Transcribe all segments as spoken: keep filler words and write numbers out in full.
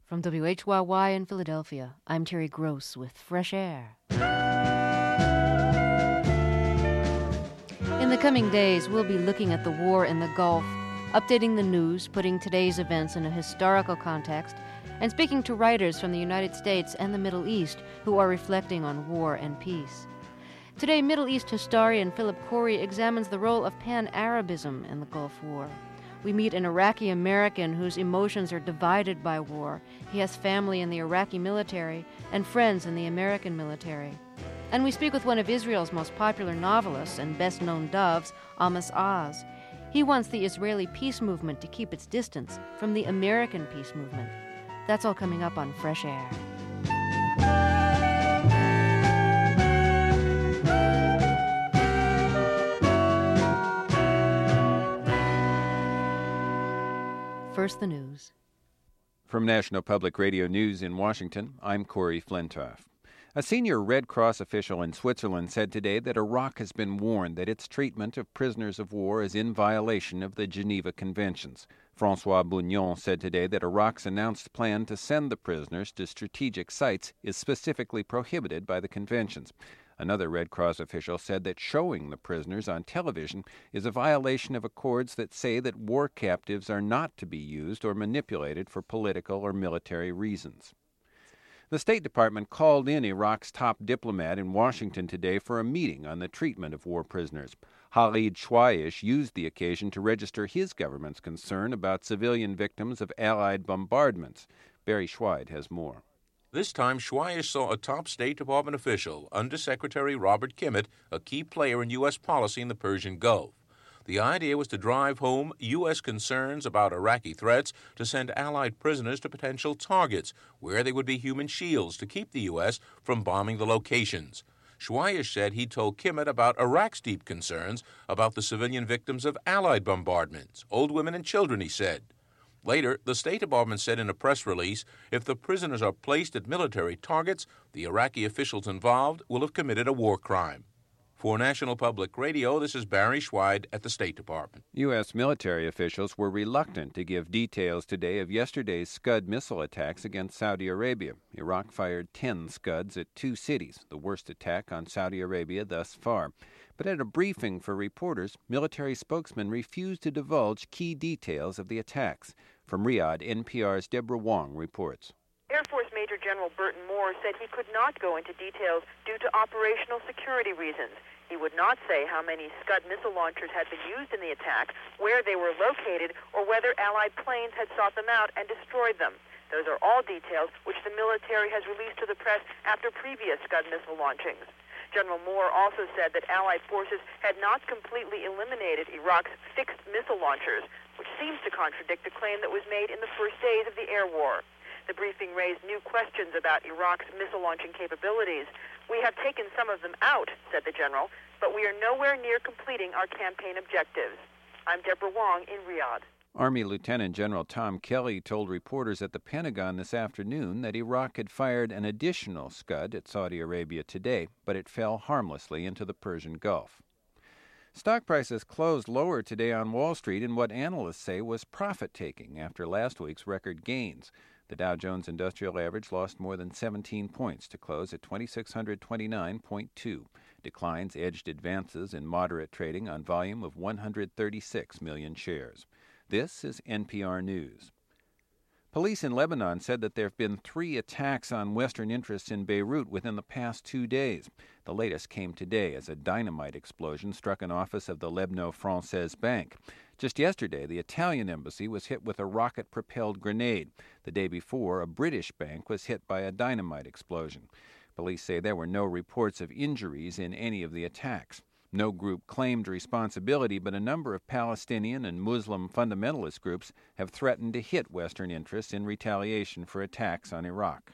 From W H Y Y in Philadelphia, I'm Terry Gross with Fresh Air. In the coming days, we'll be looking at the war in the Gulf, updating the news, putting today's events in a historical context, and speaking to writers from the United States and the Middle East who are reflecting on war and peace. Today, Middle East historian Philip Khoury examines the role of Pan-Arabism in the Gulf War. We meet an Iraqi-American whose emotions are divided by war. He has family in the Iraqi military and friends in the American military. And we speak with one of Israel's most popular novelists and best-known doves, Amos Oz. He wants the Israeli peace movement to keep its distance from the American peace movement. That's all coming up on Fresh Air. First, the news. From National Public Radio News in Washington, I'm Corey Flintoff. A senior Red Cross official in Switzerland said today that Iraq has been warned that its treatment of prisoners of war is in violation of the Geneva Conventions. François Bougnon said today that Iraq's announced plan to send the prisoners to strategic sites is specifically prohibited by the conventions. Another Red Cross official said that showing the prisoners on television is a violation of accords that say that war captives are not to be used or manipulated for political or military reasons. The State Department called in Iraq's top diplomat in Washington today for a meeting on the treatment of war prisoners. Khalid Shwaish used the occasion to register his government's concern about civilian victims of Allied bombardments. Barry Schweid has more. This time, Shwaish saw a top State Department official, Undersecretary Robert Kimmitt, a key player in U S policy in the Persian Gulf. The idea was to drive home U S concerns about Iraqi threats to send Allied prisoners to potential targets, where they would be human shields to keep the U S from bombing the locations. Shwaish said he told Kimmitt about Iraq's deep concerns about the civilian victims of Allied bombardments, old women and children, he said. Later, the State Department said in a press release, if the prisoners are placed at military targets, the Iraqi officials involved will have committed a war crime. For National Public Radio, this is Barry Schweid at the State Department. U S military officials were reluctant to give details today of yesterday's Scud missile attacks against Saudi Arabia. Iraq fired ten Scuds at two cities, the worst attack on Saudi Arabia thus far. But at a briefing for reporters, military spokesmen refused to divulge key details of the attacks. From Riyadh, N P R's Deborah Wong reports. Air Force Major General Burton Moore said he could not go into details due to operational security reasons. He would not say how many Scud missile launchers had been used in the attack, where they were located, or whether Allied planes had sought them out and destroyed them. Those are all details which the military has released to the press after previous Scud missile launchings. General Moore also said that Allied forces had not completely eliminated Iraq's fixed missile launchers, which seems to contradict the claim that was made in the first days of the air war. The briefing raised new questions about Iraq's missile launching capabilities. We have taken some of them out, said the general, but we are nowhere near completing our campaign objectives. I'm Deborah Wong in Riyadh. Army Lieutenant General Tom Kelly told reporters at the Pentagon this afternoon that Iraq had fired an additional Scud at Saudi Arabia today, but it fell harmlessly into the Persian Gulf. Stock prices closed lower today on Wall Street in what analysts say was profit-taking after last week's record gains. The Dow Jones Industrial Average lost more than seventeen points to close at two thousand six hundred twenty-nine point two. Declines edged advances in moderate trading on volume of one hundred thirty-six million shares. This is N P R News. Police in Lebanon said that there have been three attacks on Western interests in Beirut within the past two days. The latest came today as a dynamite explosion struck an office of the Lebno-Française Bank. Just yesterday, the Italian embassy was hit with a rocket-propelled grenade. The day before, a British bank was hit by a dynamite explosion. Police say there were no reports of injuries in any of the attacks. No group claimed responsibility, but a number of Palestinian and Muslim fundamentalist groups have threatened to hit Western interests in retaliation for attacks on Iraq.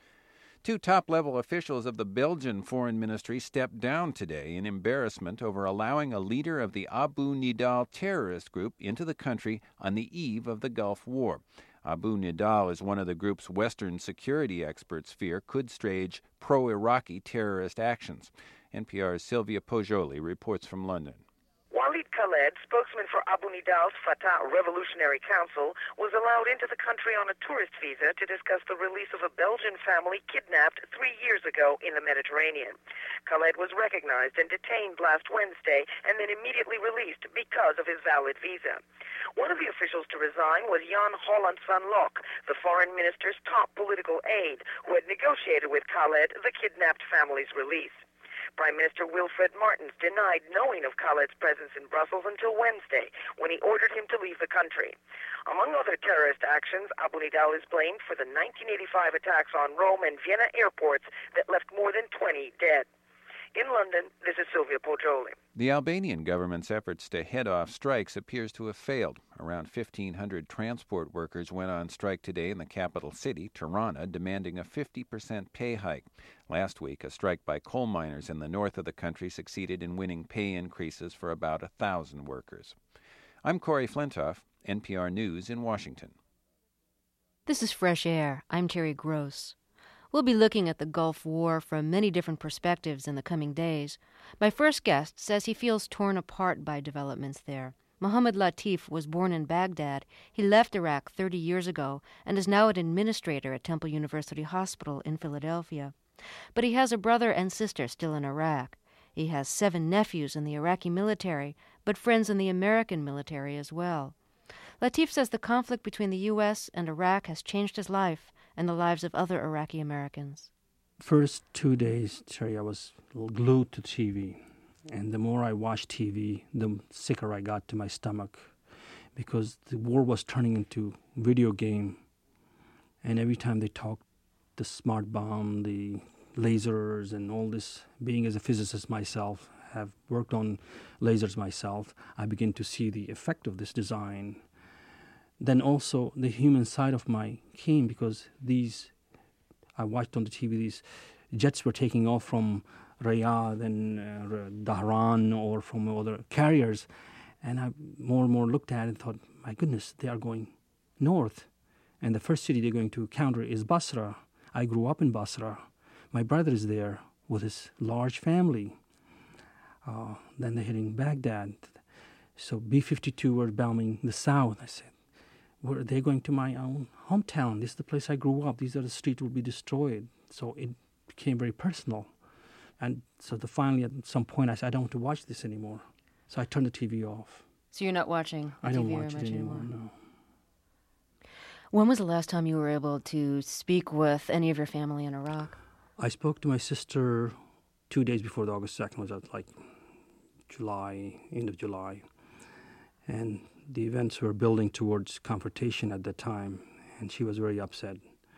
Two top-level officials of the Belgian Foreign Ministry stepped down today in embarrassment over allowing a leader of the Abu Nidal terrorist group into the country on the eve of the Gulf War. Abu Nidal is one of the group's Western security experts fear could stage pro-Iraqi terrorist actions. N P R's Sylvia Poggioli reports from London. Walid Khaled, spokesman for Abu Nidal's Fatah Revolutionary Council, was allowed into the country on a tourist visa to discuss the release of a Belgian family kidnapped three years ago in the Mediterranean. Khaled was recognized and detained last Wednesday and then immediately released because of his valid visa. One of the officials to resign was Jan Holland van Lok, the foreign minister's top political aide, who had negotiated with Khaled the kidnapped family's release. Prime Minister Wilfred Martens denied knowing of Khaled's presence in Brussels until Wednesday, when he ordered him to leave the country. Among other terrorist actions, Abu Nidal is blamed for the nineteen eighty-five attacks on Rome and Vienna airports that left more than twenty dead. In London, this is Sylvia Poggioli. The Albanian government's efforts to head off strikes appears to have failed. Around fifteen hundred transport workers went on strike today in the capital city, Tirana, demanding a fifty percent pay hike. Last week, a strike by coal miners in the north of the country succeeded in winning pay increases for about a thousand workers. I'm Corey Flintoff, N P R News in Washington. This is Fresh Air. I'm Terry Gross. We'll be looking at the Gulf War from many different perspectives in the coming days. My first guest says he feels torn apart by developments there. Mohammed Latif was born in Baghdad. He left Iraq thirty years ago and is now an administrator at Temple University Hospital in Philadelphia. But he has a brother and sister still in Iraq. He has seven nephews in the Iraqi military, but friends in the American military as well. Latif says the conflict between the U S and Iraq has changed his life and the lives of other Iraqi Americans. First two days, Terry, I was glued to T V. And the more I watched T V, the sicker I got to my stomach, because the war was turning into video game. And every time they talked, the smart bomb, the lasers and all this, being as a physicist myself, have worked on lasers myself, I begin to see the effect of this design. Then also the human side of my came, because these, I watched on the T V, these jets were taking off from Riyadh and uh, Dhahran or from other carriers. And I more and more looked at it and thought, my goodness, they are going north. And the first city they're going to counter is Basra. I grew up in Basra. My brother is there with his large family. Uh, then they're hitting Baghdad. So B fifty-two were bombing the south. I said, were they going to my own hometown? This is the place I grew up. These are the streets will be destroyed. So it became very personal. And so the finally at some point I said, I don't want to watch this anymore. So I turned the T V off. So you're not watching the I don't T V watch it anymore, anymore, no. When was the last time you were able to speak with any of your family in Iraq? I spoke to my sister two days before the August second, was at like July, end of July. And the events were building towards confrontation at that time, and she was very upset.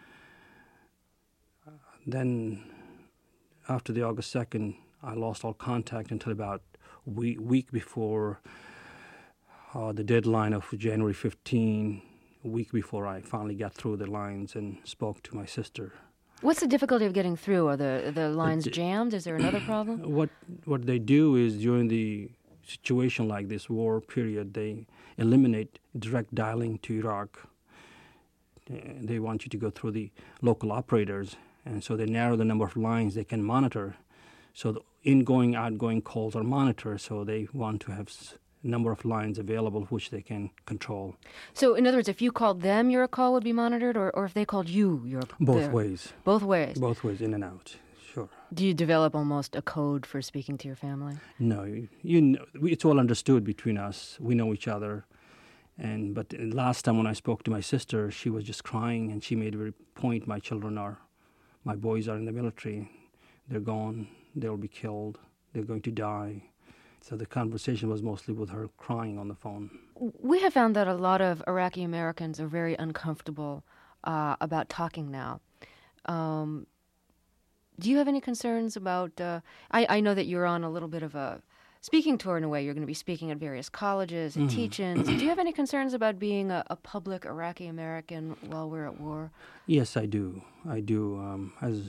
Uh, then, after the August second, I lost all contact until about a week, week before uh, the deadline of January fifteenth, a week before I finally got through the lines and spoke to my sister. What's the difficulty of getting through? Are the, the lines d- jammed? Is there another problem? What what they do is during the situation like this war period, they eliminate direct dialing to Iraq. Uh, they want you to go through the local operators, and so they narrow the number of lines they can monitor. So the ingoing, outgoing calls are monitored, so they want to have s- number of lines available which they can control. So, in other words, if you called them, your call would be monitored, or, or if they called you, your Both their, ways. Both ways. Both ways, in and out. Sure. Do you develop almost a code for speaking to your family? No, you, you know, it's all understood between us. We know each other. And but last time when I spoke to my sister, she was just crying, and she made a very point. My children are, my boys are in the military. They're gone. They'll be killed. They're going to die. So the conversation was mostly with her crying on the phone. We have found that a lot of Iraqi Americans are very uncomfortable uh, about talking now. Um, do you have any concerns about... Uh, I, I know that you're on a little bit of a speaking tour in a way. You're going to be speaking at various colleges and mm-hmm. teach-ins. Do you have any concerns about being a, a public Iraqi American while we're at war? Yes, I do. I do. Um, as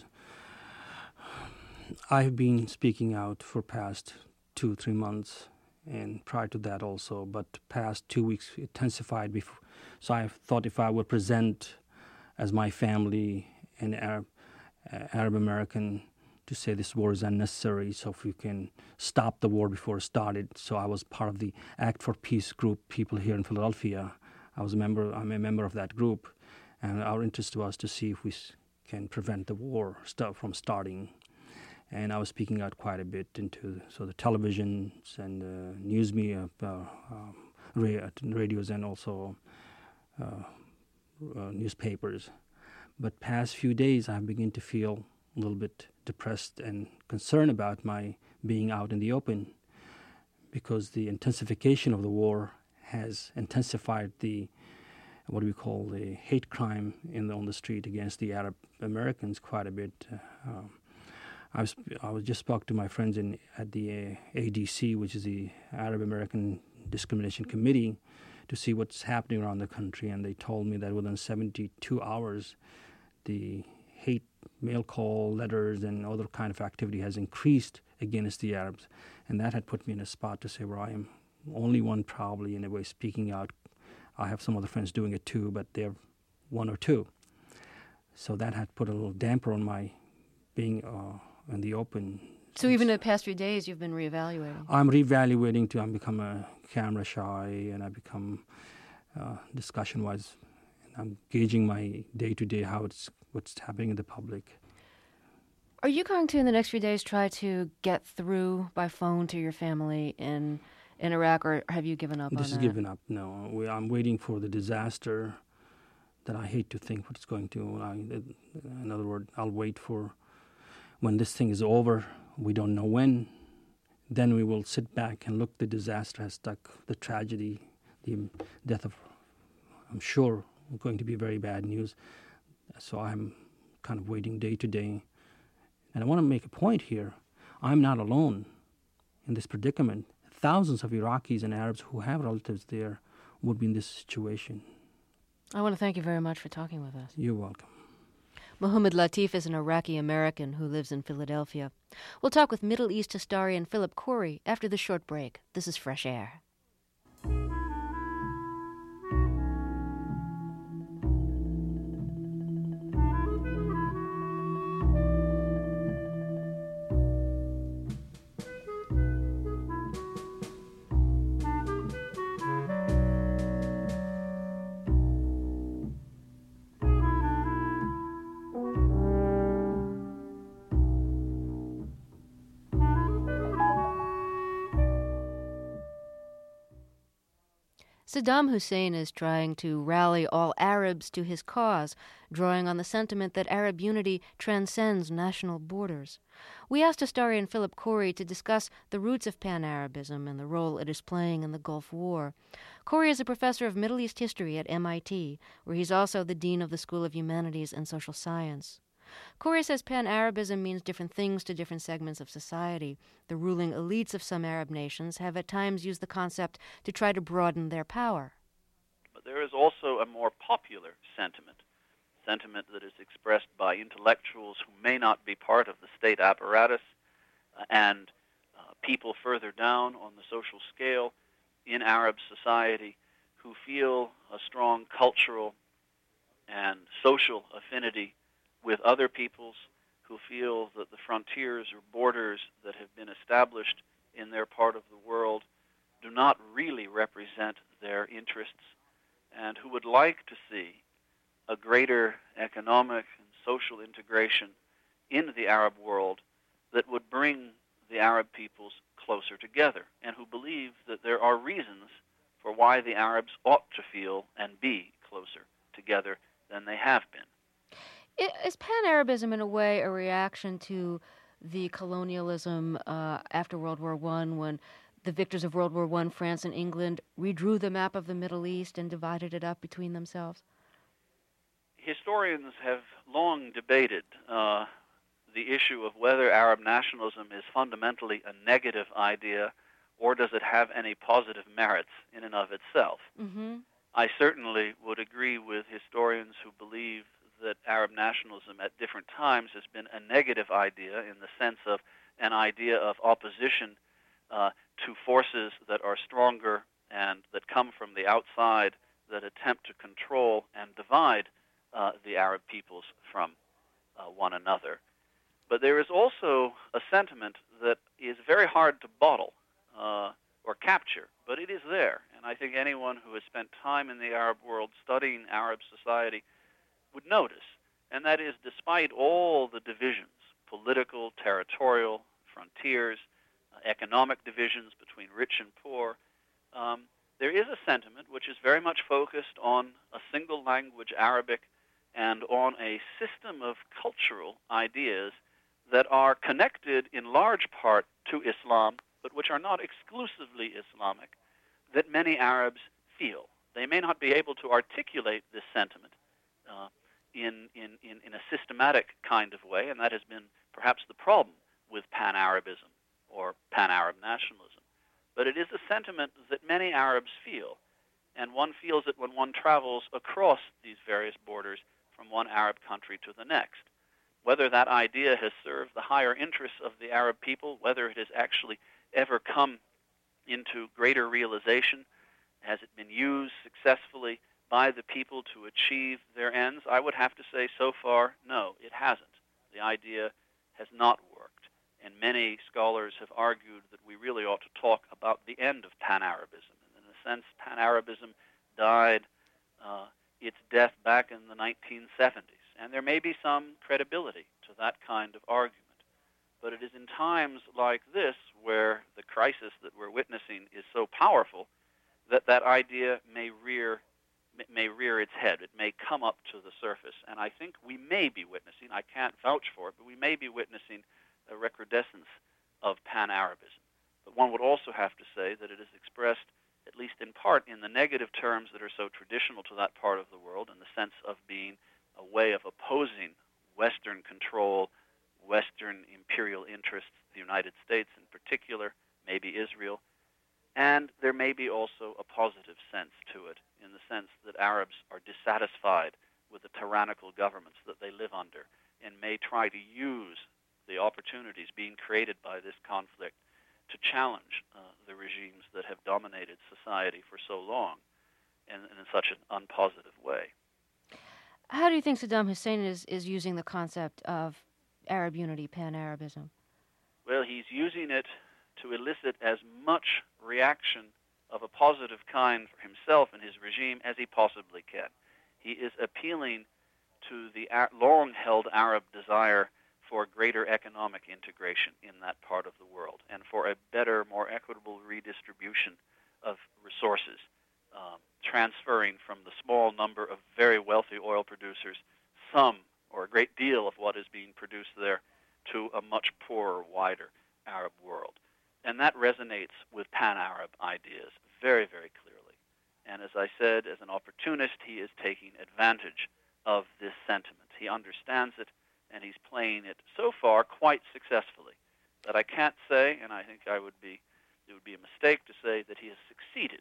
I've been speaking out for past two, three months, and prior to that also, but past two weeks intensified. Before. So I thought if I would present as my family an Arab, uh, Arab American to say this war is unnecessary, so if we can stop the war before it started. So I was part of the Act for Peace group, people here in Philadelphia. I was a member, I'm a member of that group, and our interest was to see if we can prevent the war st- from starting. And I was speaking out quite a bit into so the televisions and uh, news media, uh, um, ra- radios, and also uh, uh, newspapers. But past few days, I begin to feel a little bit depressed and concerned about my being out in the open, because the intensification of the war has intensified the what we call the hate crime in the, on the street against the Arab Americans quite a bit. Uh, um, I was I was just spoke to my friends in at the uh, A D C, which is the Arab American Discrimination Committee, to see what's happening around the country, and they told me that within seventy-two hours, the hate mail call, letters, and other kind of activity has increased against the Arabs, and that had put me in a spot to say, well, I am only one probably in a way speaking out. I have some other friends doing it too, but they're one or two. So that had put a little damper on my being uh, in the open. So even in the past few days, you've been reevaluating. I'm reevaluating to. I become a camera shy, and I become uh, discussion-wise. I'm gauging my day-to-day how it's what's happening in the public. Are you going to, in the next few days, try to get through by phone to your family in in Iraq, or have you given up this on is that? given up. No, we, I'm waiting for the disaster that I hate to think what's going to. I, in other words, I'll wait for when this thing is over. We don't know when. Then we will sit back and look. The disaster has struck, the tragedy, the death of, I'm sure, going to be very bad news. So I'm kind of waiting day to day. And I want to make a point here. I'm not alone in this predicament. Thousands of Iraqis and Arabs who have relatives there would be in this situation. I want to thank you very much for talking with us. You're welcome. Mohammed Latif is an Iraqi-American who lives in Philadelphia. We'll talk with Middle East historian Philip Khoury after the short break. This is Fresh Air. Saddam Hussein is trying to rally all Arabs to his cause, drawing on the sentiment that Arab unity transcends national borders. We asked historian Philip Khoury to discuss the roots of Pan-Arabism and the role it is playing in the Gulf War. Khoury is a professor of Middle East history at M I T, where he's also the dean of the School of Humanities and Social Science. Khoury says Pan-Arabism means different things to different segments of society. The ruling elites of some Arab nations have at times used the concept to try to broaden their power. But there is also a more popular sentiment, sentiment that is expressed by intellectuals who may not be part of the state apparatus uh, and uh, people further down on the social scale in Arab society who feel a strong cultural and social affinity with other peoples, who feel that the frontiers or borders that have been established in their part of the world do not really represent their interests, and who would like to see a greater economic and social integration in the Arab world that would bring the Arab peoples closer together, and who believe that there are reasons for why the Arabs ought to feel and be closer together than they have been. Is Pan-Arabism in a way a reaction to the colonialism uh, after World War One, when the victors of World War One, France and England, redrew the map of the Middle East and divided it up between themselves? Historians have long debated uh, the issue of whether Arab nationalism is fundamentally a negative idea or does it have any positive merits in and of itself. Mm-hmm. I certainly would agree with historians who believe that Arab nationalism at different times has been a negative idea in the sense of an idea of opposition uh, to forces that are stronger and that come from the outside that attempt to control and divide uh, the Arab peoples from uh, one another. But there is also a sentiment that is very hard to bottle uh, or capture, but it is there. And I think anyone who has spent time in the Arab world studying Arab society would notice, and that is despite all the divisions, political, territorial, frontiers, uh, economic divisions between rich and poor, um, there is a sentiment which is very much focused on a single language, Arabic, and on a system of cultural ideas that are connected in large part to Islam, but which are not exclusively Islamic, that many Arabs feel. They may not be able to articulate this sentiment uh, in, in, in, in a systematic kind of way, and that has been perhaps the problem with Pan-Arabism or Pan-Arab nationalism. But it is a sentiment that many Arabs feel, and one feels it when one travels across these various borders from one Arab country to the next. Whether that idea has served the higher interests of the Arab people, whether it has actually ever come into greater realization, has it been used successfully by the people to achieve their ends, I would have to say so far, no, it hasn't. The idea has not worked. And many scholars have argued that we really ought to talk about the end of Pan-Arabism. And in a sense, Pan-Arabism died uh, its death back in the nineteen seventies. And there may be some credibility to that kind of argument. But it is in times like this where the crisis that we're witnessing is so powerful that that idea may rear may rear its head. It may come up to the surface. And I think we may be witnessing, I can't vouch for it, but we may be witnessing a recrudescence of Pan-Arabism. But one would also have to say that it is expressed, at least in part, in the negative terms that are so traditional to that part of the world, in the sense of being a way of opposing Western control, Western imperial interests, the United States in particular, maybe Israel. And there may be also a positive sense to it, in the sense that Arabs are dissatisfied with the tyrannical governments that they live under and may try to use the opportunities being created by this conflict to challenge uh, the regimes that have dominated society for so long and, and in such an unpositive way. How do you think Saddam Hussein is, is using the concept of Arab unity, Pan-Arabism? Well, he's using it to elicit as much reaction of a positive kind for himself and his regime as he possibly can. He is appealing to the long-held Arab desire for greater economic integration in that part of the world and for a better, more equitable redistribution of resources, um, transferring from the small number of very wealthy oil producers some or a great deal of what is being produced there to a much poorer, wider Arab world. And that resonates with Pan-Arab ideas very, very clearly. And as I said, as an opportunist, he is taking advantage of this sentiment. He understands it, and he's playing it so far quite successfully. But I can't say, and I think I would be, it would be a mistake to say that he has succeeded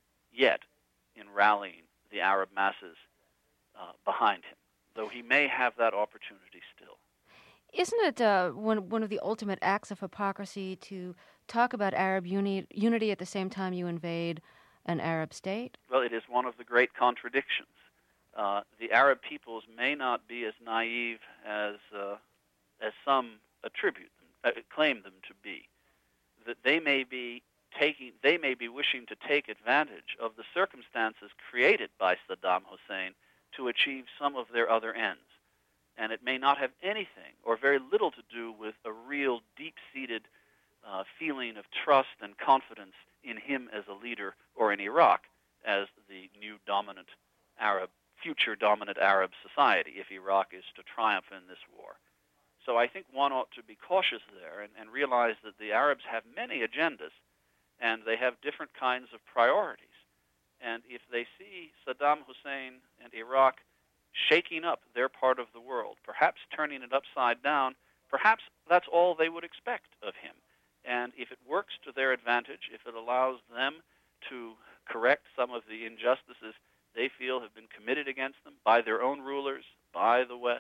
yet in rallying the Arab masses uh, behind him, though he may have that opportunity still. Isn't it uh, one, one of the ultimate acts of hypocrisy to talk about Arab uni- unity at the same time you invade an Arab state? Well, it is one of the great contradictions. Uh, the Arab peoples may not be as naive as uh, as some attribute them, uh, claim them to be. That they may be taking, they may be wishing to take advantage of the circumstances created by Saddam Hussein to achieve some of their other ends. And it may not have anything or very little to do with a real deep-seated uh, feeling of trust and confidence in him as a leader or in Iraq as the new dominant Arab, future dominant Arab society if Iraq is to triumph in this war. So I think one ought to be cautious there and, and realize that the Arabs have many agendas and they have different kinds of priorities. And if they see Saddam Hussein and Iraq shaking up their part of the world, perhaps turning it upside down, perhaps that's all they would expect of him. And if it works to their advantage, if it allows them to correct some of the injustices they feel have been committed against them by their own rulers, by the West,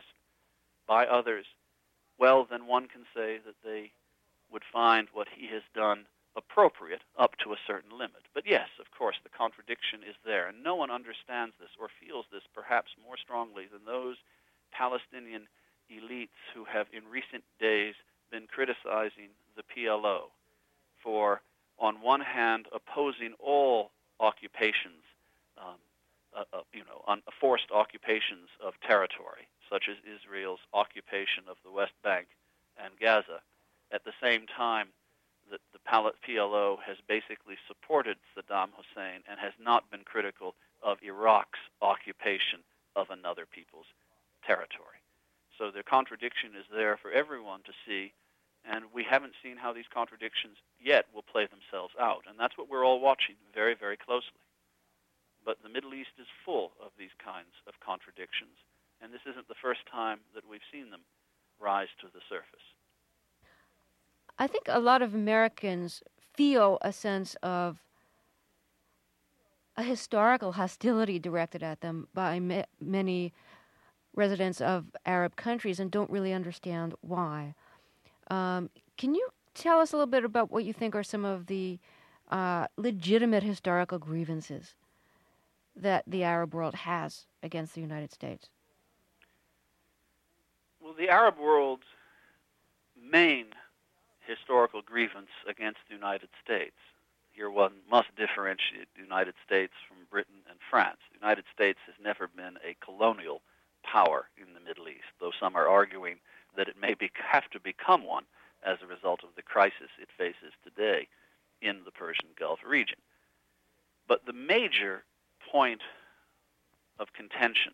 by others, well, then one can say that they would find what he has done appropriate up to a certain limit. But yes, of course, the contradiction is there, and no one understands this or feels this perhaps more strongly than those Palestinian elites who have in recent days been criticizing the P L O for, on one hand, opposing all occupations, um, uh, uh, you know, on forced occupations of territory, such as Israel's occupation of the West Bank and Gaza. At the same time, the, the P L O has basically supported Saddam Hussein and has not been critical of Iraq's occupation of another people's territory. So the contradiction is there for everyone to see, and we haven't seen how these contradictions yet will play themselves out. And that's what we're all watching very, very closely. But the Middle East is full of these kinds of contradictions, and this isn't the first time that we've seen them rise to the surface. I think a lot of Americans feel a sense of a historical hostility directed at them by ma- many residents of Arab countries and don't really understand why. Um, can you tell us a little bit about what you think are some of the uh, legitimate historical grievances that the Arab world has against the United States? Well, the Arab world's main historical grievance against the United States, here one must differentiate the United States from Britain and France. The United States has never been a colonial power in the Middle East, though some are arguing that it may be, have to become one as a result of the crisis it faces today in the Persian Gulf region. But the major point of contention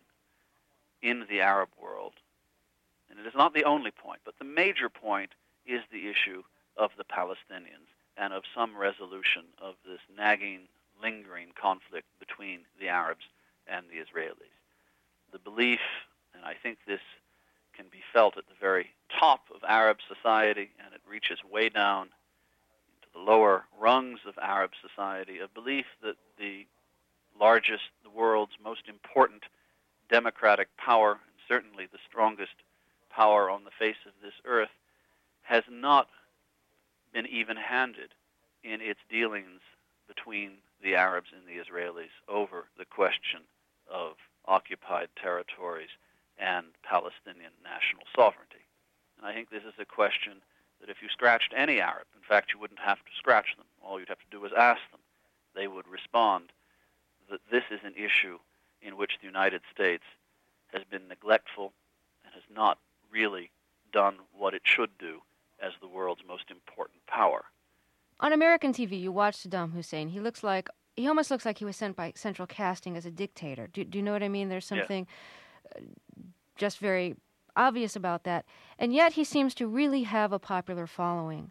in the Arab world, and it is not the only point, but the major point is the issue of the Palestinians and of some resolution of this nagging, lingering conflict between the Arabs and the Israelis. The belief, and I think this can be felt at the very top of Arab society, and it reaches way down into the lower rungs of Arab society, a belief that the largest, the world's most important democratic power, and certainly the strongest power on the face of this earth, has not been even-handed in its dealings between the Arabs and the Israelis over the question of occupied territories and Palestinian national sovereignty. And I think this is a question that if you scratched any Arab, in fact, you wouldn't have to scratch them. All you'd have to do is ask them. They would respond that this is an issue in which the United States has been neglectful and has not really done what it should do as the world's most important power. On American T V, you watch Saddam Hussein. He looks like, he almost looks like he was sent by Central Casting as a dictator. Do, do you know what I mean? There's something yeah. just very obvious about that. And yet he seems to really have a popular following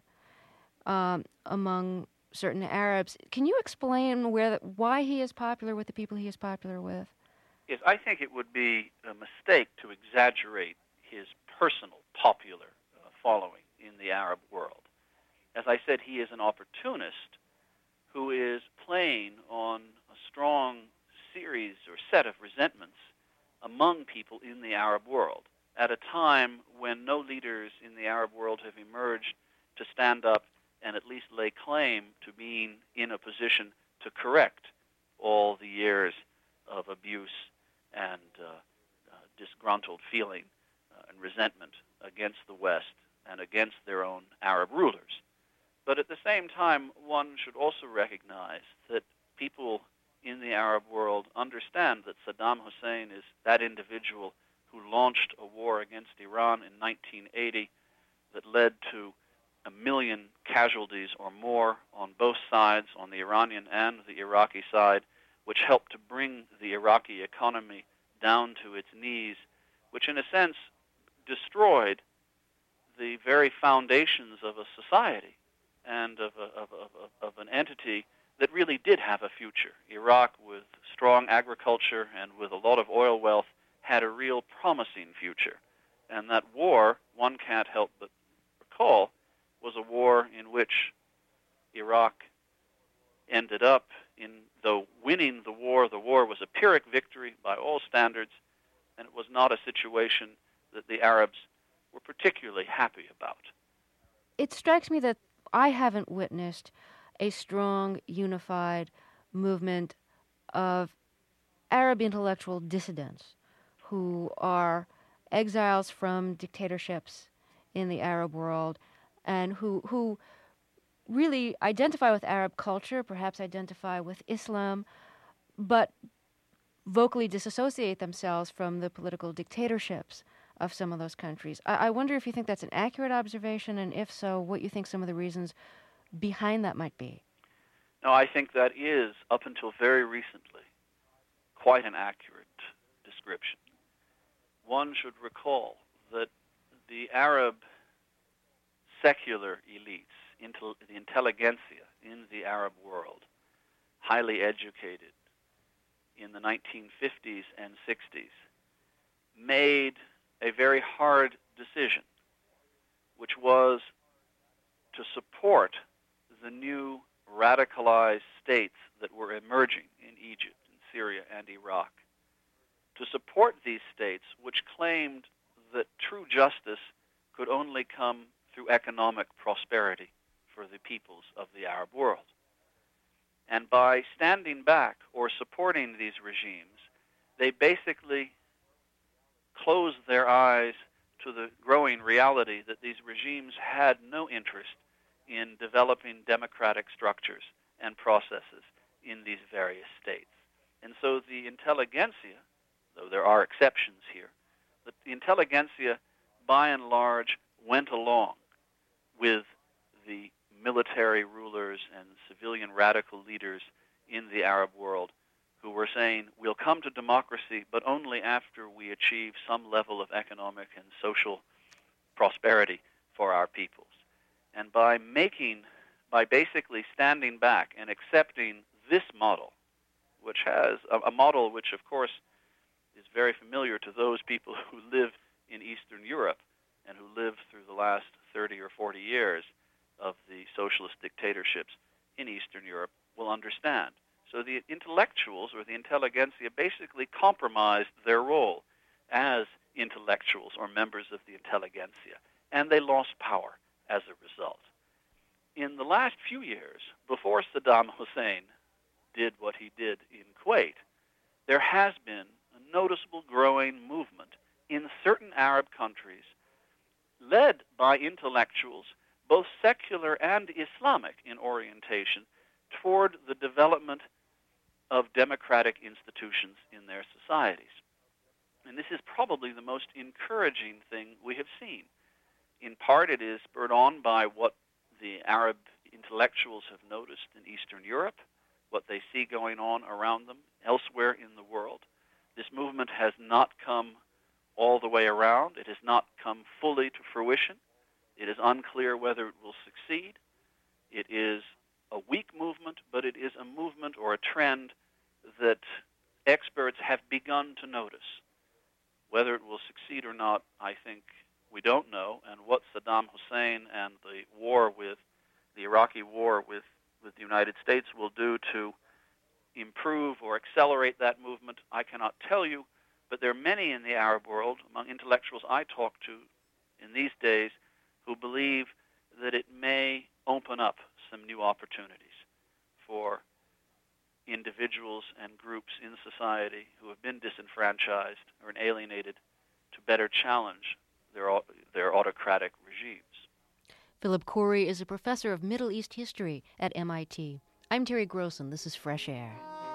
um, among certain Arabs. Can you explain where, why he is popular with the people he is popular with? Yes, I think it would be a mistake to exaggerate his personal popular uh, following in the Arab world. As I said, he is an opportunist who is playing on a strong series or set of resentments among people in the Arab world at a time when no leaders in the Arab world have emerged to stand up and at least lay claim to being in a position to correct all the years of abuse and uh, uh, disgruntled feeling uh, and resentment against the West and against their own Arab rulers. But at the same time, one should also recognize that people in the Arab world understand that Saddam Hussein is that individual who launched a war against Iran in nineteen eighty that led to a million casualties or more on both sides, on the Iranian and the Iraqi side, which helped to bring the Iraqi economy down to its knees, which in a sense destroyed the very foundations of a society and of, a, of, of, of an entity that really did have a future. Iraq, with strong agriculture and with a lot of oil wealth, had a real promising future. And that war, one can't help but recall, was a war in which Iraq ended up in, though winning the war, the war was a Pyrrhic victory by all standards, and it was not a situation that the Arabs were particularly happy about. It strikes me that I haven't witnessed a strong, unified movement of Arab intellectual dissidents who are exiles from dictatorships in the Arab world, and who who really identify with Arab culture, perhaps identify with Islam, but vocally disassociate themselves from the political dictatorships of some of those countries. I, I wonder if you think that's an accurate observation, and if so, what you think some of the reasons behind that might be. No, I think that is, up until very recently, quite an accurate description. One should recall that the Arab secular elites, intel- the intelligentsia in the Arab world, highly educated in the nineteen fifties and sixties, made a very hard decision, which was to support the new radicalized states that were emerging in Egypt and Syria and Iraq, to support these states which claimed that true justice could only come through economic prosperity for the peoples of the Arab world. And by standing back or supporting these regimes, they basically closed their eyes to the growing reality that these regimes had no interest in developing democratic structures and processes in these various states. And so the intelligentsia, though there are exceptions here, but the intelligentsia, by and large, went along with the military rulers and civilian radical leaders in the Arab world who were saying, we'll come to democracy, but only after we achieve some level of economic and social prosperity for our peoples. And by making, by basically standing back and accepting this model, which has a, a model which, of course, is very familiar to those people who live in Eastern Europe and who lived through the last thirty or forty years of the socialist dictatorships in Eastern Europe, will understand. So the intellectuals, or the intelligentsia, basically compromised their role as intellectuals or members of the intelligentsia, and they lost power as a result. In the last few years, before Saddam Hussein did what he did in Kuwait, there has been a noticeable growing movement in certain Arab countries led by intellectuals, both secular and Islamic in orientation, toward the development of democratic institutions in their societies. And this is probably the most encouraging thing we have seen. In part, it is spurred on by what the Arab intellectuals have noticed in Eastern Europe, what they see going on around them elsewhere in the world. This movement has not come all the way around. It has not come fully to fruition. It is unclear whether it will succeed. It is a weak movement, but it is a movement or a trend that experts have begun to notice. Whether it will succeed or not, I think we don't know, and what Saddam Hussein and the war with, the Iraqi war with, with the United States will do to improve or accelerate that movement, I cannot tell you, but there are many in the Arab world, among intellectuals I talk to in these days, who believe that it may open up some new opportunities for individuals and groups in society who have been disenfranchised or alienated to better challenge their, their autocratic regimes. Philip Khoury is a professor of Middle East history at M I T. I'm Terry Grossen. This is Fresh Air.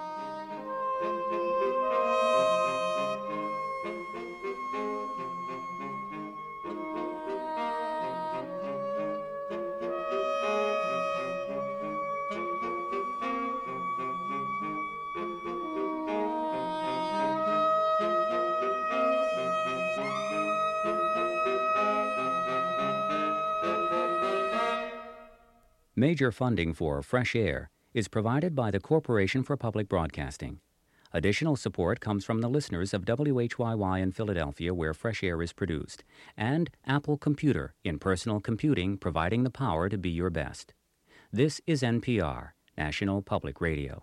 Major funding for Fresh Air is provided by the Corporation for Public Broadcasting. Additional support comes from the listeners of W H Y Y in Philadelphia, where Fresh Air is produced, and Apple Computer in personal computing, providing the power to be your best. This is N P R, National Public Radio.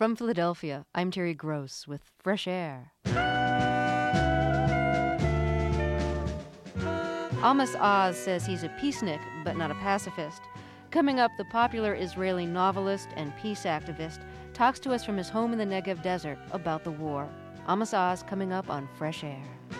From Philadelphia, I'm Terry Gross with Fresh Air. Amos Oz says he's a peacenik, but not a pacifist. Coming up, the popular Israeli novelist and peace activist talks to us from his home in the Negev desert about the war. Amos Oz coming up on Fresh Air.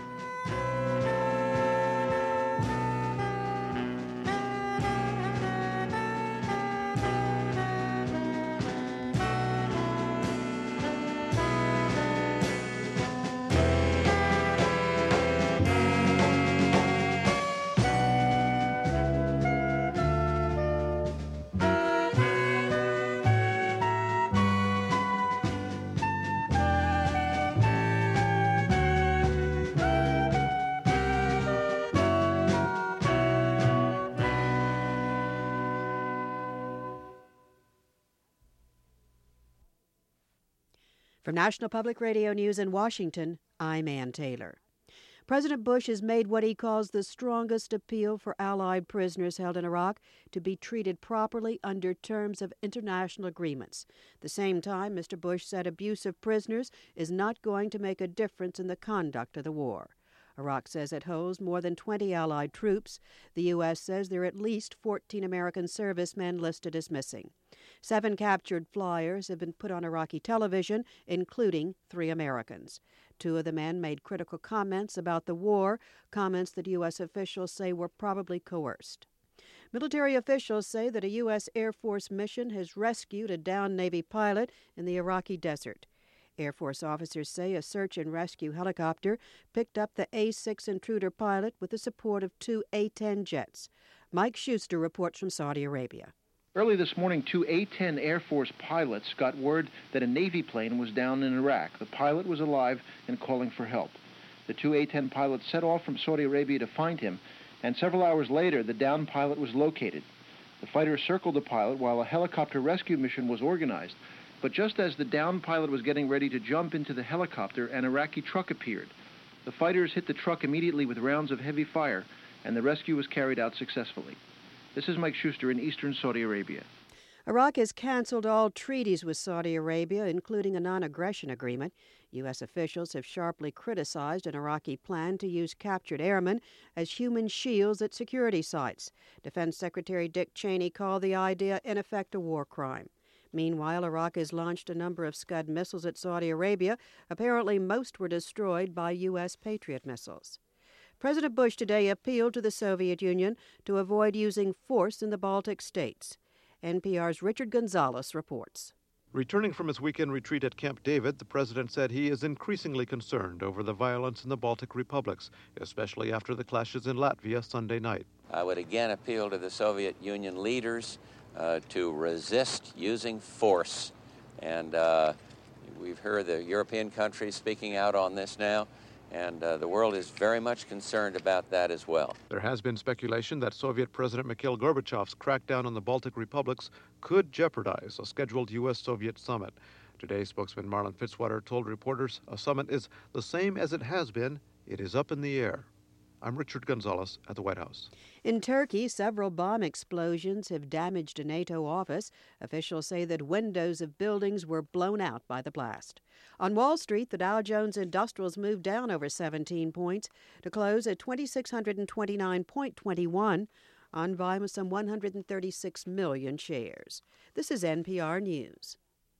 From National Public Radio News in Washington, I'm Ann Taylor. President Bush has made what he calls the strongest appeal for Allied prisoners held in Iraq to be treated properly under terms of international agreements. At the same time, Mister Bush said abuse of prisoners is not going to make a difference in the conduct of the war. Iraq says it holds more than twenty Allied troops. The U S says there are at least fourteen American servicemen listed as missing. Seven captured flyers have been put on Iraqi television, including three Americans. Two of the men made critical comments about the war, comments that U S officials say were probably coerced. Military officials say that a U S Air Force mission has rescued a downed Navy pilot in the Iraqi desert. Air Force officers say a search and rescue helicopter picked up the A six intruder pilot with the support of two A ten jets. Mike Schuster reports from Saudi Arabia. Early this morning, two A ten Air Force pilots got word that a Navy plane was down in Iraq. The pilot was alive and calling for help. The two A ten pilots set off from Saudi Arabia to find him, and several hours later, the downed pilot was located. The fighters circled the pilot while a helicopter rescue mission was organized. But just as the downed pilot was getting ready to jump into the helicopter, an Iraqi truck appeared. The fighters hit the truck immediately with rounds of heavy fire, and the rescue was carried out successfully. This is Mike Schuster in eastern Saudi Arabia. Iraq has canceled all treaties with Saudi Arabia, including a non-aggression agreement. U S officials have sharply criticized an Iraqi plan to use captured airmen as human shields at security sites. Defense Secretary Dick Cheney called the idea, in effect, a war crime. Meanwhile, Iraq has launched a number of Scud missiles at Saudi Arabia. Apparently, most were destroyed by U S Patriot missiles. President Bush today appealed to the Soviet Union to avoid using force in the Baltic states. N P R's Richard Gonzalez reports. Returning from his weekend retreat at Camp David, the president said he is increasingly concerned over the violence in the Baltic republics, especially after the clashes in Latvia Sunday night. I would again appeal to the Soviet Union leaders uh, to resist using force. And uh, we've heard the European countries speaking out on this now. And uh, the world is very much concerned about that as well. There has been speculation that Soviet President Mikhail Gorbachev's crackdown on the Baltic republics could jeopardize a scheduled U S Soviet summit. Today, spokesman Marlon Fitzwater told reporters a summit is the same as it has been. It is up in the air. I'm Richard Gonzalez at the White House. In Turkey, several bomb explosions have damaged a NATO office. Officials say that windows of buildings were blown out by the blast. On Wall Street, the Dow Jones Industrials moved down over seventeen points to close at two thousand six hundred twenty-nine point two one on volume of some one hundred thirty-six million shares. This is N P R News.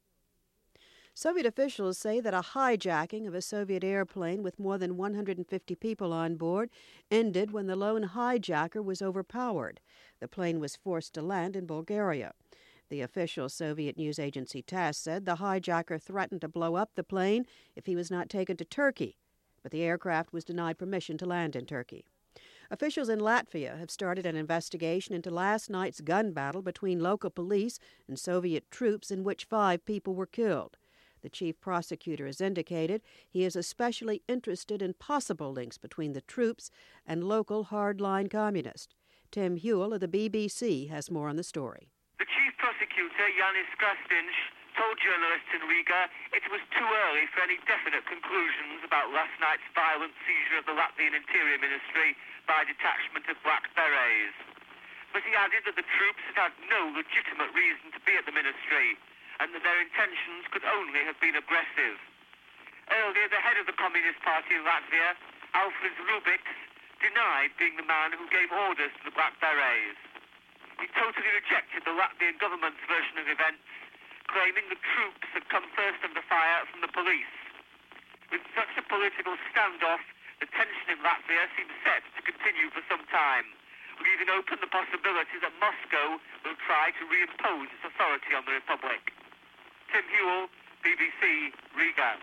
Soviet officials say that a hijacking of a Soviet airplane with more than one hundred fifty people on board ended when the lone hijacker was overpowered. The plane was forced to land in Bulgaria. The official Soviet news agency TASS said the hijacker threatened to blow up the plane if he was not taken to Turkey, but the aircraft was denied permission to land in Turkey. Officials in Latvia have started an investigation into last night's gun battle between local police and Soviet troops in which five people were killed. The chief prosecutor has indicated he is especially interested in possible links between the troops and local hardline communists. Tim Hewell of the B B C has more on the story. The chief prosecutor, Yanis Krastinj, told journalists in Riga it was too early for any definite conclusions about last night's violent seizure of the Latvian Interior Ministry by a detachment of Black Berets. But he added that the troops had had no legitimate reason to be at the ministry, and that their intentions could only have been aggressive. Earlier, the head of the Communist Party in Latvia, Alfred Rubiks, denied being the man who gave orders to the Black Berets. He totally rejected the Latvian government's version of events, claiming the troops had come first under fire from the police. With such a political standoff, the tension in Latvia seems set to continue for some time, leaving open the possibility that Moscow will try to reimpose its authority on the Republic. Tim Hewell, B B C, Riga.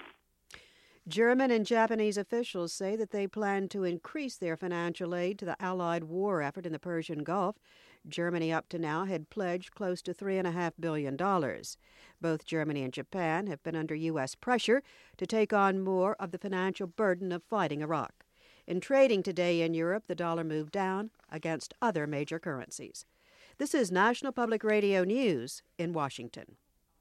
German and Japanese officials say that they plan to increase their financial aid to the Allied war effort in the Persian Gulf. Germany up to now had pledged close to three point five billion dollars. Both Germany and Japan have been under U S pressure to take on more of the financial burden of fighting Iraq. In trading today in Europe, the dollar moved down against other major currencies. This is National Public Radio News in Washington.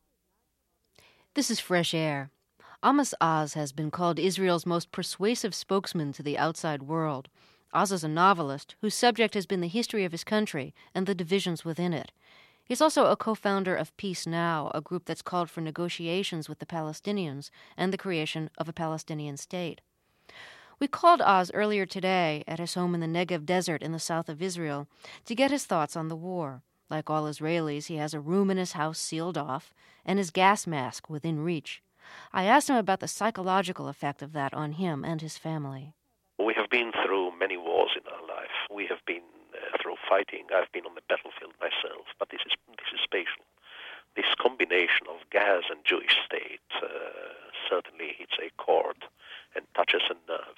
This is Fresh Air. Amos Oz has been called Israel's most persuasive spokesman to the outside world. Oz is a novelist whose subject has been the history of his country and the divisions within it. He's also a co-founder of Peace Now, a group that's called for negotiations with the Palestinians and the creation of a Palestinian state. We called Oz earlier today at his home in the Negev Desert in the south of Israel to get his thoughts on the war. Like all Israelis, he has a room in his house sealed off and his gas mask within reach. I asked him about the psychological effect of that on him and his family. We have been through many wars in our life. We have been uh, through fighting. I've been on the battlefield myself, but this is this is special. This combination of gas and Jewish state uh, certainly hits a chord and touches a nerve.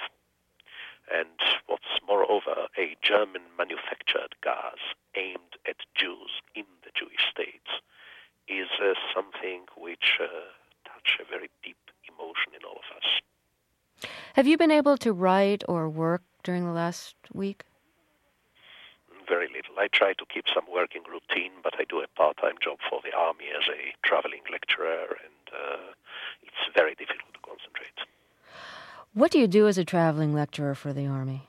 And what's moreover, a German-manufactured gas aimed at Jews in the Jewish state is uh, something which uh, touch a very deep emotion in all of us. Have you been able to write or work during the last week? Very little. I try to keep some working routine, but I do a part-time job for the army as a traveling lecturer, and uh, it's very difficult to concentrate. What do you do as a traveling lecturer for the army?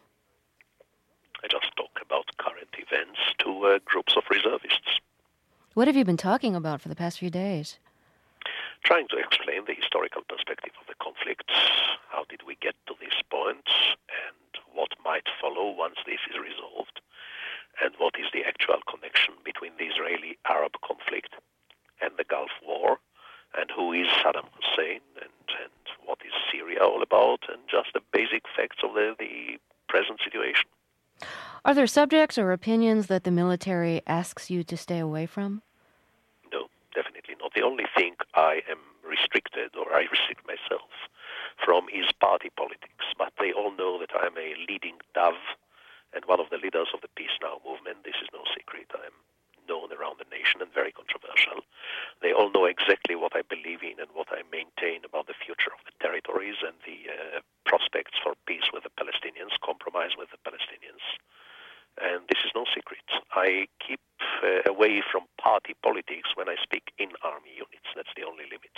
I just talk about current events to uh, groups of reservists. What have you been talking about for the past few days? Trying to explain the historical perspective of the conflict. How did we get to this point, and what might follow once this is resolved, and what is the actual connection between the Israeli-Arab conflict and the Gulf War, and who is Saddam Hussein, and, and what is Syria all about, and just the basic facts of the, the present situation. Are there subjects or opinions that the military asks you to stay away from? No, definitely not. The only thing I am restricted, or I restrict myself from, is party politics. But they all know that I am a leading dove and one of the leaders of the Peace Now movement. This is no secret. I am known around the nation and very controversial. They all know exactly what I believe in and what I maintain about the future of the territories and the uh, prospects for peace with the Palestinians, compromise with the Palestinians. And this is no secret. I keep uh, away from party politics when I speak in army units. That's the only limit.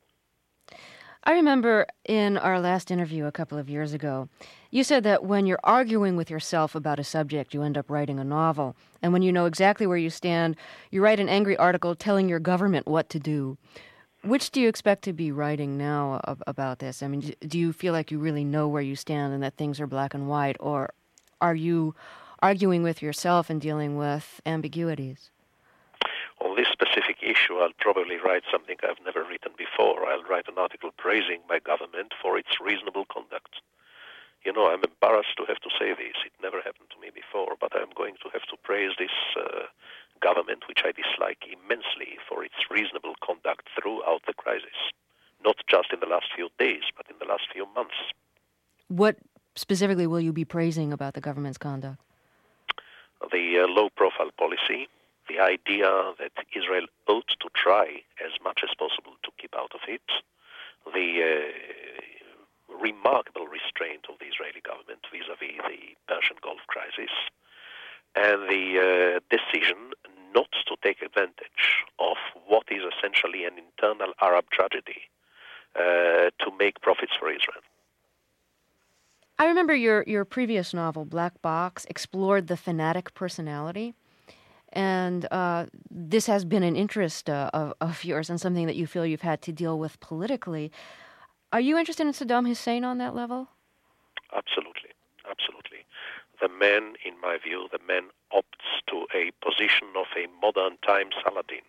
I remember in our last interview a couple of years ago, you said that when you're arguing with yourself about a subject, you end up writing a novel. And when you know exactly where you stand, you write an angry article telling your government what to do. Which do you expect to be writing now about this? I mean, do you feel like you really know where you stand and that things are black and white? Or are you arguing with yourself and dealing with ambiguities? On this specific issue, I'll probably write something I've never written before. I'll write an article praising my government for its reasonable conduct. You know, I'm embarrassed to have to say this. It never happened to me before, but I'm going to have to praise this uh, government, which I dislike immensely, for its reasonable conduct throughout the crisis. Not just in the last few days, but in the last few months. What specifically will you be praising about the government's conduct? The uh, low-profile policy, the idea that Israel ought to try as much as possible to keep out of it, the uh, remarkable restraint of the Israeli government vis-à-vis the Persian Gulf crisis, and the uh, decision not to take advantage of what is essentially an internal Arab tragedy uh, to make profits for Israel. I remember your, your previous novel, Black Box, explored the fanatic personality. And uh, this has been an interest uh, of, of yours and something that you feel you've had to deal with politically. Are you interested in Saddam Hussein on that level? Absolutely, absolutely. The man, in my view, the man opts to a position of a modern-time Saladin,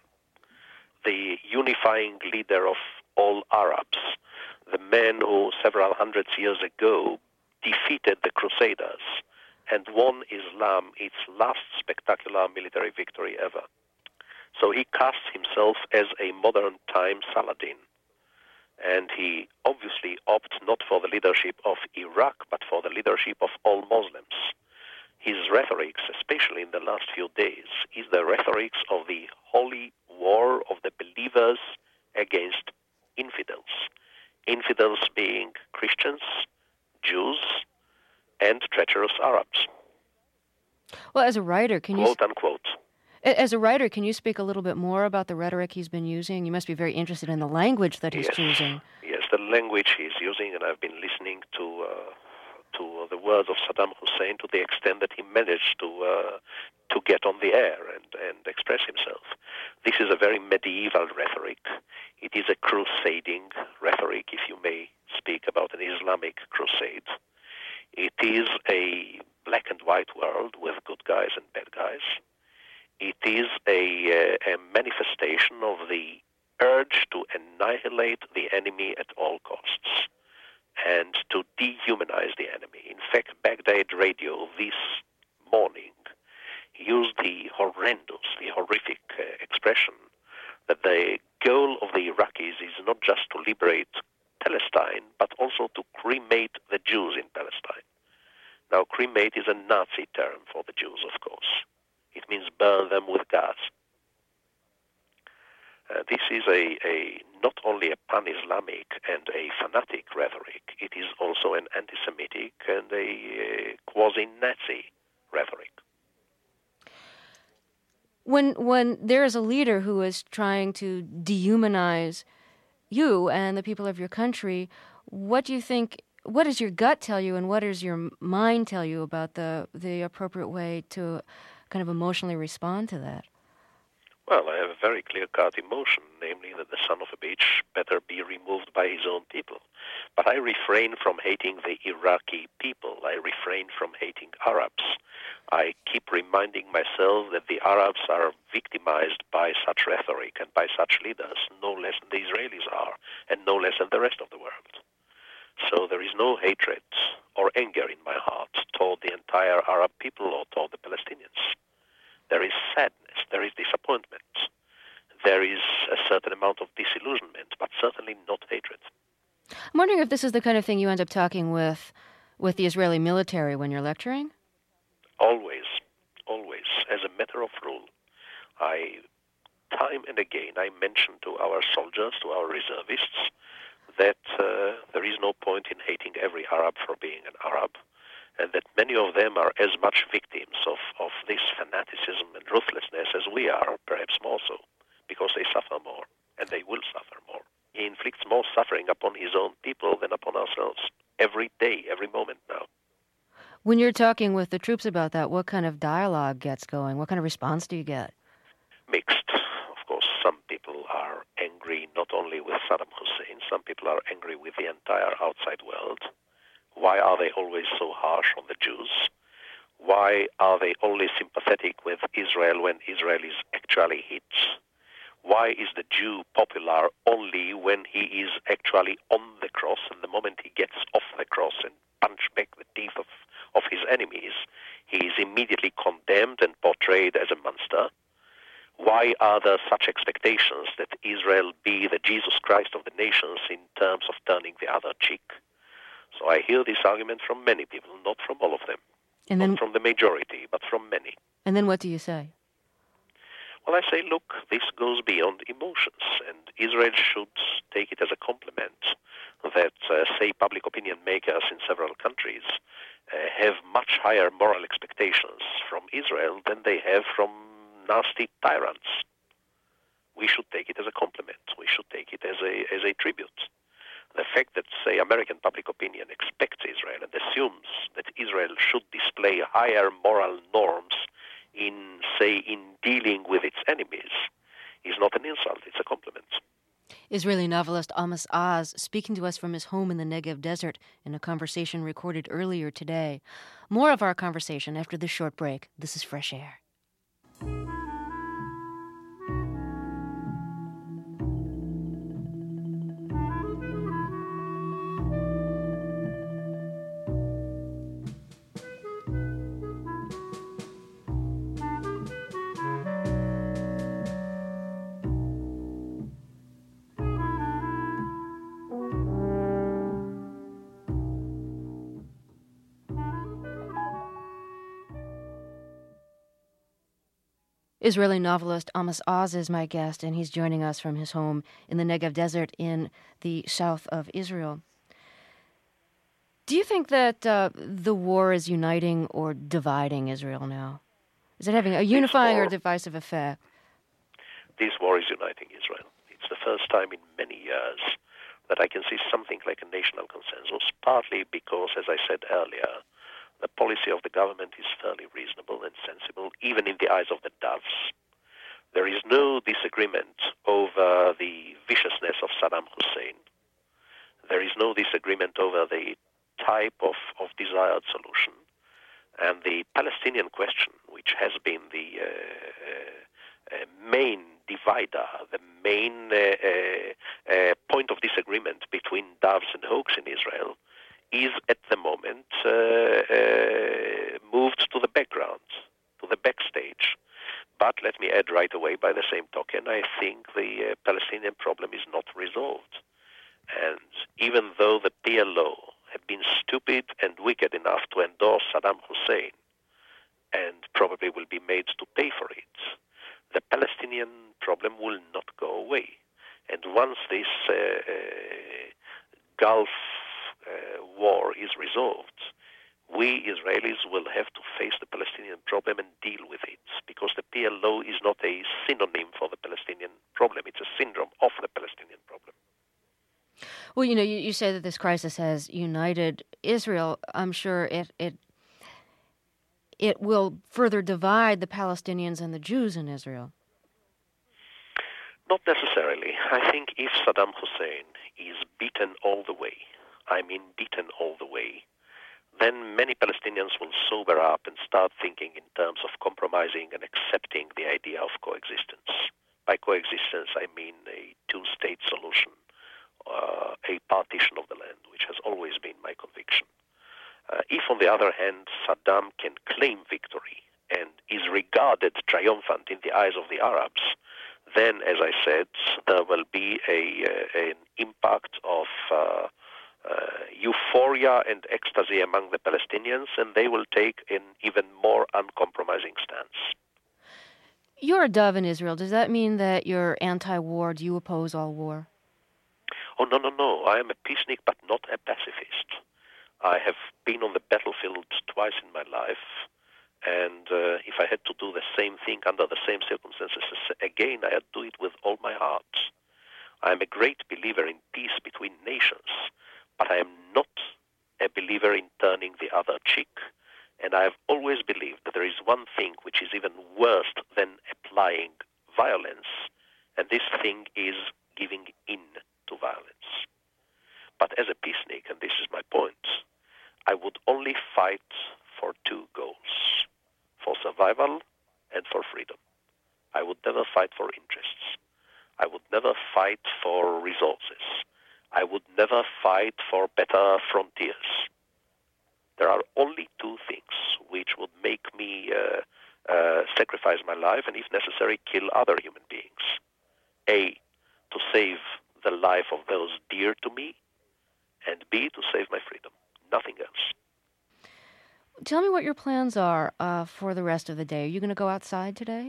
the unifying leader of all Arabs, the man who several hundred years ago defeated the Crusaders and won Islam its last spectacular military victory ever. So he casts himself as a modern-time Saladin. And he obviously opts not for the leadership of Iraq, but for the leadership of all Muslims. His rhetorics, especially in the last few days, is the rhetorics of the holy war of the believers against infidels. Infidels being Christians, Jews, and treacherous Arabs. Well, as a writer, can you... Quote, unquote. As a writer, can you speak a little bit more about the rhetoric he's been using? You must be very interested in the language that he's yes. choosing. Yes, the language he's using, and I've been listening to uh, to the words of Saddam Hussein to the extent that he managed to uh, to get on the air and, and express himself. This is a very medieval rhetoric. It is a crusading rhetoric, if you may speak about an Islamic crusade. It is a black and white world with good guys and bad guys. It is a, uh, a manifestation of the urge to annihilate the enemy at all costs and to dehumanize the enemy. In fact, Baghdad Radio this morning used the horrendous, the horrific uh, expression that the goal of the Iraqis is not just to liberate Palestine, but also to cremate the Jews in Palestine. Now, cremate is a Nazi term for the Jews, of course. It means burn them with gas. Uh, this is a, a not only a pan-Islamic and a fanatic rhetoric, it is also an anti-Semitic and a, a quasi-Nazi rhetoric. When when there is a leader who is trying to dehumanize you and the people of your country, what do you think? What does your gut tell you, and what does your mind tell you about the the appropriate way to kind of emotionally respond to that? Well, I have a very clear-cut emotion, namely that the son of a bitch better be removed by his own people. But I refrain from hating the Iraqi people. I refrain from hating Arabs. I keep reminding myself that the Arabs are victimized by such rhetoric and by such leaders, no less than the Israelis are, and no less than the rest of the world. So there is no hatred or anger in my heart toward the entire Arab people or toward the Palestinians. There is sadness, there is disappointment, there is a certain amount of disillusionment, but certainly not hatred. I'm wondering if this is the kind of thing you end up talking with with the Israeli military when you're lecturing? Always, always. As a matter of rule, I, time and again, I mention to our soldiers, to our reservists, that uh, there is no point in hating every Arab for being an Arab, and that many of them are as much victims of, of this fanaticism and ruthlessness as we are, perhaps more so, because they suffer more, and they will suffer more. He inflicts more suffering upon his own people than upon ourselves, every day, every moment now. When you're talking with the troops about that, what kind of dialogue gets going? What kind of response do you get? Mixed. Of course, some people are angry not only with Saddam Hussein, some people are angry with the entire outside world. Why are they always so harsh on the Jews? Why are they only sympathetic with Israel when Israel is actually hit? Why is the Jew popular only when he is actually on the cross, and the moment he gets off the cross and punch back the teeth of, of his enemies, he is immediately condemned and portrayed as a monster? Why are there such expectations that Israel be the Jesus Christ of the nations in terms of turning the other cheek? So I hear this argument from many people, not from all of them, and not then, from the majority, but from many. And then what do you say? Well, I say, look, this goes beyond emotions, and Israel should take it as a compliment that, uh, say, public opinion makers in several countries uh, have much higher moral expectations from Israel than they have from nasty tyrants. We should take it as a compliment. We should take it as a as a tribute. The fact that, say, American public opinion expects Israel and assumes that Israel should display higher moral norms in, say, in dealing with its enemies is not an insult, it's a compliment. Israeli novelist Amos Oz speaking to us from his home in the Negev desert in a conversation recorded earlier today. More of our conversation after this short break. This is Fresh Air. Israeli novelist Amos Oz is my guest, and he's joining us from his home in the Negev desert in the south of Israel. Do you think that uh, the war is uniting or dividing Israel now? Is it having a unifying war, or divisive effect? This war is uniting Israel. It's the first time in many years that I can see something like a national consensus, partly because, as I said earlier, the policy of the government is fairly reasonable and sensible, even in the eyes of the doves. There is no disagreement over the viciousness of Saddam Hussein. There is no disagreement over the type of, of desired solution. And the Palestinian question, which has been the uh, uh, main divider, the main uh, uh, uh, point of disagreement between doves and hawks in Israel, is at the moment uh, uh, moved to the background, to the backstage. But let me add right away, by the same token, I think the uh, Palestinian problem is not resolved. And even though the P L O have been stupid and wicked enough to endorse Saddam Hussein, and probably will be made to pay for it, the Palestinian problem will not go away. And once this uh, uh, Gulf Uh, war is resolved, we Israelis will have to face the Palestinian problem and deal with it, because the P L O is not a synonym for the Palestinian problem. It's a syndrome of the Palestinian problem. Well, you know, you, you say that this crisis has united Israel. I'm sure it, it it will further divide the Palestinians and the Jews in Israel. Not necessarily. I think if Saddam Hussein is beaten all the way, I mean beaten all the way, then many Palestinians will sober up and start thinking in terms of compromising and accepting the idea of coexistence. By coexistence, I mean a two-state solution, uh, a partition of the land, which has always been my conviction. Uh, if, on the other hand, Saddam can claim victory and is regarded triumphant in the eyes of the Arabs, then, as I said, there will be a, uh, an impact of uh, Uh, euphoria and ecstasy among the Palestinians, and they will take an even more uncompromising stance. You're a dove in Israel. Does that mean that you're anti-war? Do you oppose all war? Oh, no, no, no. I am a peacenik, but not a pacifist. I have been on the battlefield twice in my life, and uh, if I had to do the same thing under the same circumstances again, I'd do it with all my heart. I am a great believer in peace between nations, but I am not a believer in turning the other cheek. And I have always believed that there is one thing which is even worse than applying violence, and this thing is giving in to violence. But as a peacenik, and this is my point, I would only fight for two goals, for survival and for freedom. I would never fight for interests. I would never fight for resources. I would never fight for better frontiers. There are only two things which would make me uh, uh, sacrifice my life and, if necessary, kill other human beings. A, to save the life of those dear to me, and B, to save my freedom. Nothing else. Tell me what your plans are uh, for the rest of the day. Are you going to go outside today?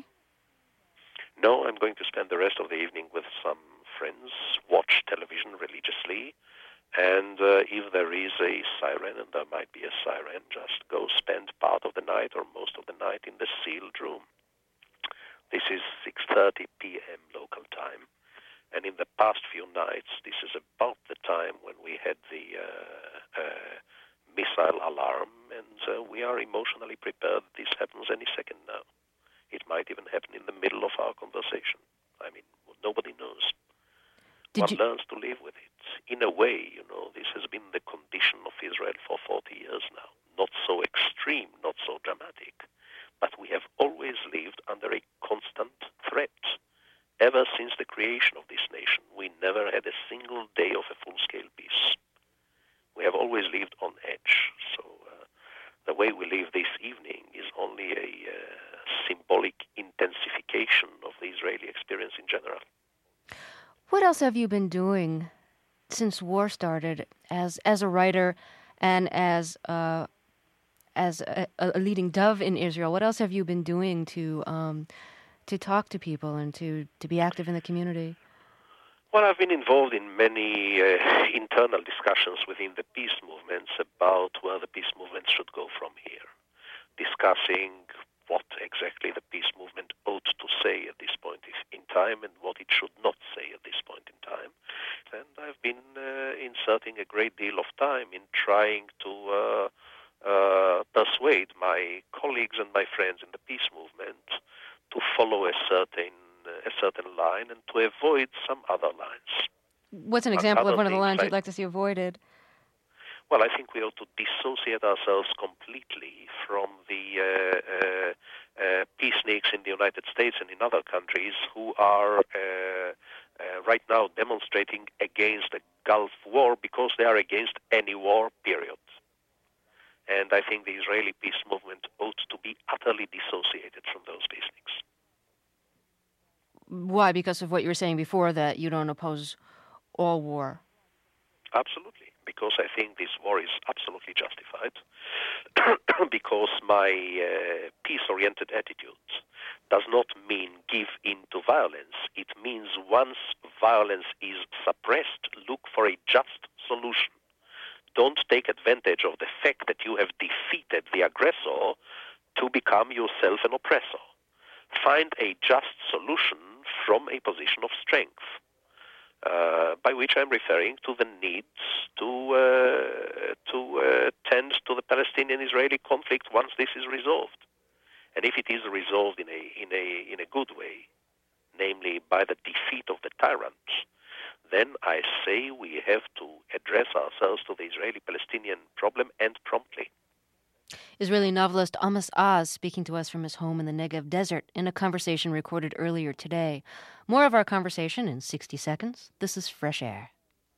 No, I'm going to spend the rest of the evening with some friends, watch television religiously, and uh, if there is a siren, and there might be a siren, just go spend part of the night or most of the night in the sealed room. This is six thirty p.m. local time, and in the past few nights, this is about the time when we had the uh, uh, missile alarm, and uh, we are emotionally prepared this happens any second now. It might even happen in the middle of our conversation. I mean, nobody knows. Did One you... learns to live with it. In a way, you know, this has been the condition of Israel for forty years now. Not so extreme, not so dramatic, but we have always lived under a constant threat. Ever since the creation of this nation, we never had a single day of a full-scale peace. We have always lived on edge. So uh, the way we live this evening is only a uh, symbolic intensification of the Israeli experience in general. What else have you been doing since war started as as a writer and as uh, as a, a leading dove in Israel? What else have you been doing to um, to talk to people and to, to be active in the community? Well, I've been involved in many uh, internal discussions within the peace movements about where the peace movement should go from here, discussing what exactly the peace movement ought to say at this point in time and what it should not say at this point in time. And I've been uh, inserting a great deal of time in trying to uh, uh, persuade my colleagues and my friends in the peace movement to follow a certain uh, a certain line and to avoid some other lines. What's an example of one of the lines I, you'd like to see avoided? Well, I think we ought to dissociate ourselves completely from the uh, uh, uh, peaceniks in the United States and in other countries who are uh, uh, right now demonstrating against the Gulf War because they are against any war, period. And I think the Israeli peace movement ought to be utterly dissociated from those peaceniks. Why? Because of what you were saying before, that you don't oppose all war. Absolutely. Because I think this war is absolutely justified, because my uh, peace-oriented attitude does not mean give in to violence. It means once violence is suppressed, look for a just solution. Don't take advantage of the fact that you have defeated the aggressor to become yourself an oppressor. Find a just solution from a position of strength. Uh, by which I'm referring to the need to uh, to uh, tend to the Palestinian-Israeli conflict once this is resolved, and if it is resolved in a in a in a good way, namely by the defeat of the tyrant, then I say we have to address ourselves to the Israeli-Palestinian problem, and promptly. Israeli novelist Amos Oz speaking to us from his home in the Negev desert in a conversation recorded earlier today. More of our conversation in sixty seconds. This is Fresh Air.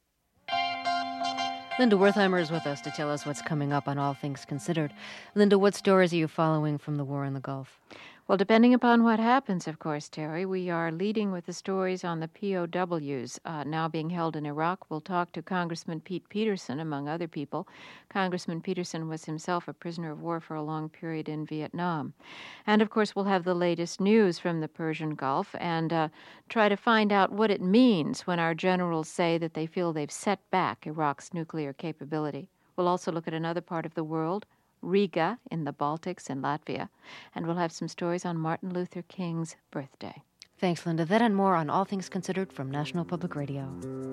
Linda Wertheimer is with us to tell us what's coming up on All Things Considered. Linda, what stories are you following from the war in the Gulf? Well, depending upon what happens, of course, Terry, we are leading with the stories on the P O Ws uh, now being held in Iraq. We'll talk to Congressman Pete Peterson, among other people. Congressman Peterson was himself a prisoner of war for a long period in Vietnam. And, of course, we'll have the latest news from the Persian Gulf and uh, try to find out what it means when our generals say that they feel they've set back Iraq's nuclear capability. We'll also look at another part of the world, Riga in the Baltics and Latvia, and we'll have some stories on Martin Luther King's birthday. Thanks, Linda. That and more on All Things Considered from National Public Radio.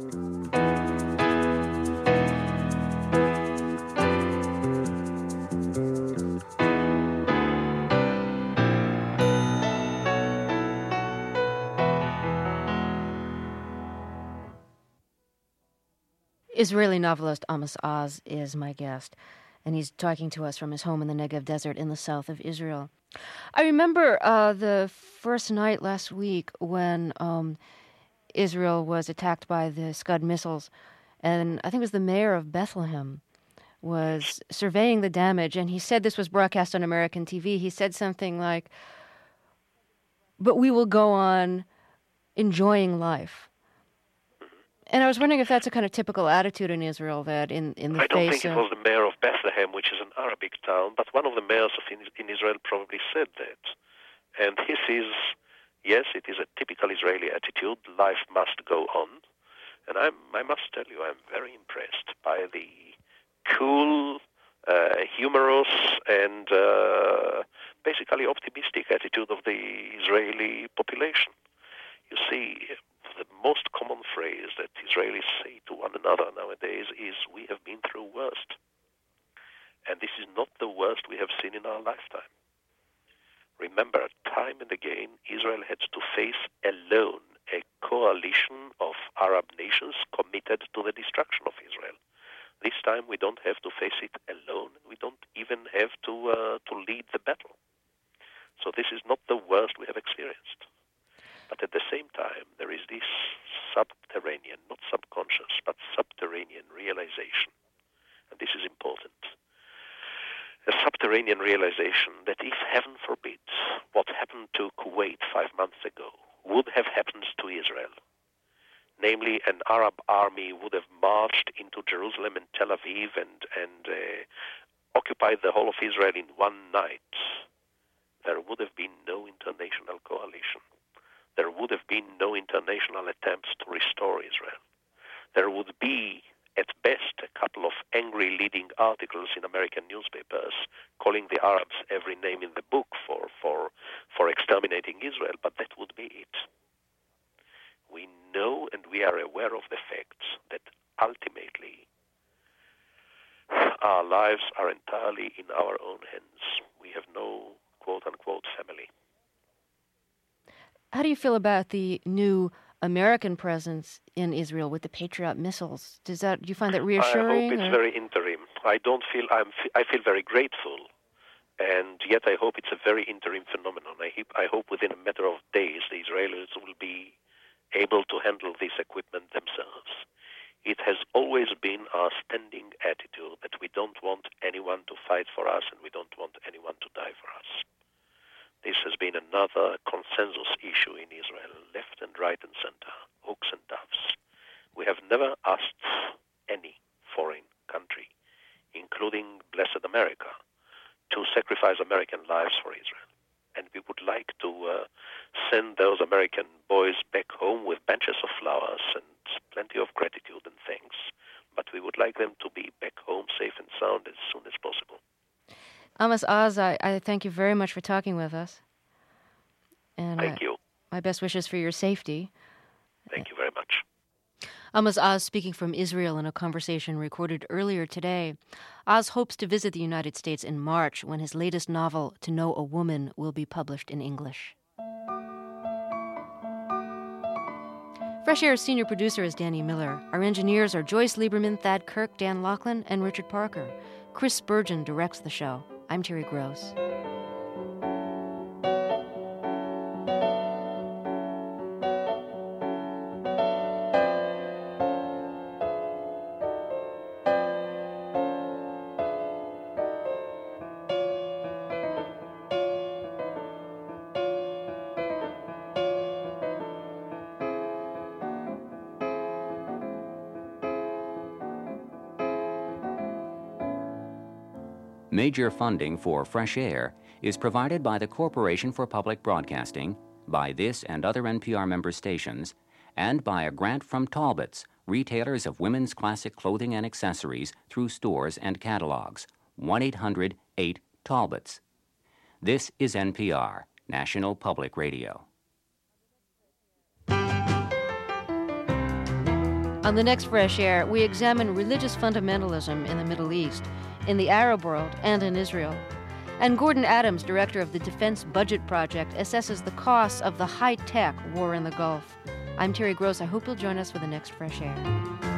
Israeli novelist Amos Oz is my guest, and he's talking to us from his home in the Negev desert in the south of Israel. I remember uh, the first night last week when um, Israel was attacked by the Scud missiles, and I think it was the mayor of Bethlehem was surveying the damage, and he said this was broadcast on American T V. He said something like, "But we will go on enjoying life." And I was wondering if that's a kind of typical attitude in Israel, that in, in the I don't face think of... it was the mayor of Bethlehem, which is an Arabic town, but one of the mayors of in, in Israel probably said that. And this is, yes, it is a typical Israeli attitude. Life must go on. And I'm, I must tell you, I'm very impressed by the cool, uh, humorous, and uh, basically optimistic attitude of the Israeli population. You see, the most common phrase that Israelis say to one another nowadays is, "We have been through worst." And this is not the worst we have seen in our lifetime. Remember, time and again, Israel had to face alone a coalition of Arab nations committed to the destruction of Israel. This time we don't have to face it alone. We don't even have to uh, to lead the battle. So this is not the worst we have experienced. But at the same time, there is this subterranean, not subconscious, but subterranean realization, and this is important, a subterranean realization that if, heaven forbid, what happened to Kuwait five months ago would have happened to Israel, namely an Arab army would have marched into Jerusalem and Tel Aviv and, and uh, occupied the whole of Israel in one night, there would have been no international coalition. There would have been no international attempts to restore Israel. There would be, at best, a couple of angry leading articles in American newspapers calling the Arabs every name in the book for, for, for exterminating Israel, but that would be it. We know and we are aware of the fact that ultimately our lives are entirely in our own hands. We have no quote-unquote family. How do you feel about the new American presence in Israel with the Patriot missiles? Does that, do you find that reassuring? I hope it's or? very interim. I don't feel I'm. I feel very grateful, and yet I hope it's a very interim phenomenon. I hope, I hope within a matter of days the Israelis will be able to handle this equipment themselves. It has always been our standing attitude that we don't want anyone to fight for us, and we don't want anyone to die for us. This has been another consensus issue in Israel, left and right and center, hooks and doves. We have never asked any foreign country, including blessed America, to sacrifice American lives for Israel. And we would like to uh, send those American boys back home with bunches of flowers and plenty of gratitude and thanks. But we would like them to be back home safe and sound as soon as possible. Amos Oz, I, I thank you very much for talking with us. And thank I, you. My best wishes for your safety. Thank you very much. Amos Oz speaking from Israel in a conversation recorded earlier today. Oz hopes to visit the United States in March when his latest novel, To Know a Woman, will be published in English. Fresh Air's senior producer is Danny Miller. Our engineers are Joyce Lieberman, Thad Kirk, Dan Laughlin, and Richard Parker. Chris Spurgeon directs the show. I'm Terry Gross. Major funding for Fresh Air is provided by the Corporation for Public Broadcasting, by this and other N P R member stations, and by a grant from Talbots, retailers of women's classic clothing and accessories through stores and catalogs. one eight hundred eight Talbots. This is N P R, National Public Radio. On the next Fresh Air, we examine religious fundamentalism in the Middle East, in the Arab world, and in Israel. And Gordon Adams, director of the Defense Budget Project, assesses the costs of the high-tech war in the Gulf. I'm Terry Gross. I hope you'll join us for the next Fresh Air.